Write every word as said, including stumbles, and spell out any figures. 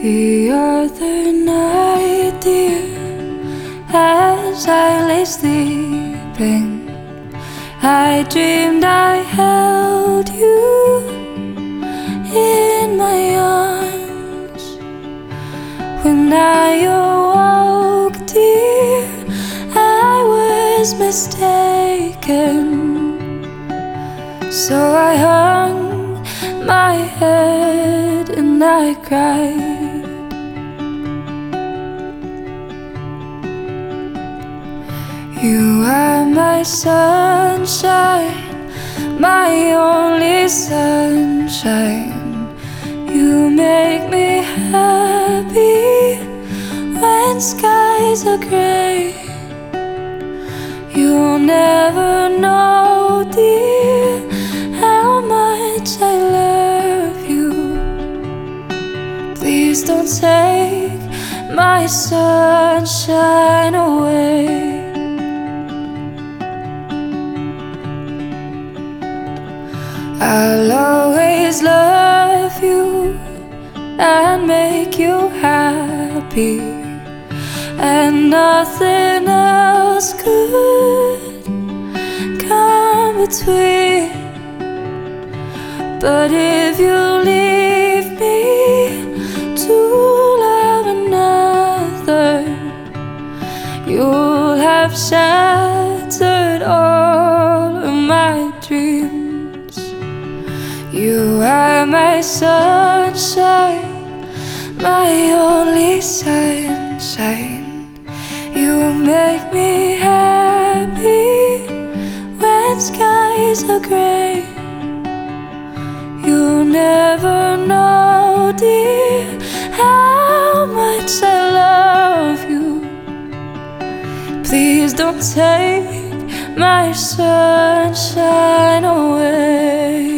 The other night, dear, as I lay sleeping, I dreamed I held you in my arms. When I awoke, dear, I was mistaken. So I hung my head and I cried. You are my sunshine, my only sunshine. You make me happy when skies are gray. You'll never know, dear, how much I love you. Please don't take my sunshine away. I'll always love you and make you happy, and nothing else could come between. But if you leave me to love another, you'll have shattered all of my dreams. You are my sunshine, my only sunshine. You make me happy when skies are gray. You'll never know, dear, how much I love you. Please don't take my sunshine away.